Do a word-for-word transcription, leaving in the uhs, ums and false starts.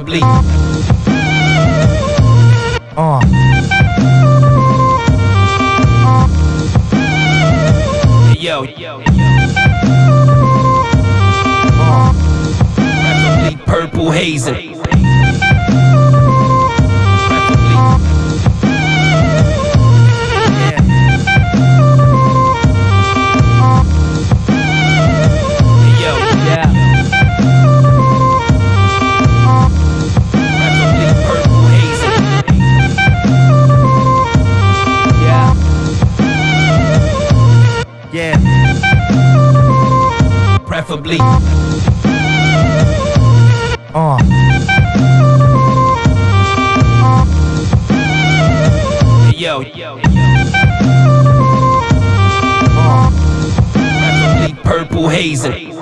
preferably. Uh. Yo, uh. Preferably purple hazing. Yeah, preferably. Uh. Yo, uh. Preferably purple hazing.